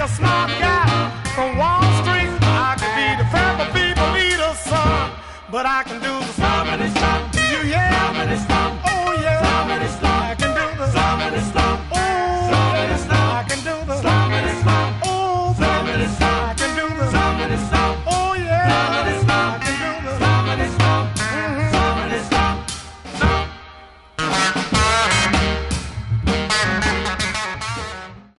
a smart guy from Wall Street. I could be the pepper people leader's son, but I can do the stompity stomp. Do you hear? Stompity stomp. Oh yeah. Stompity stomp.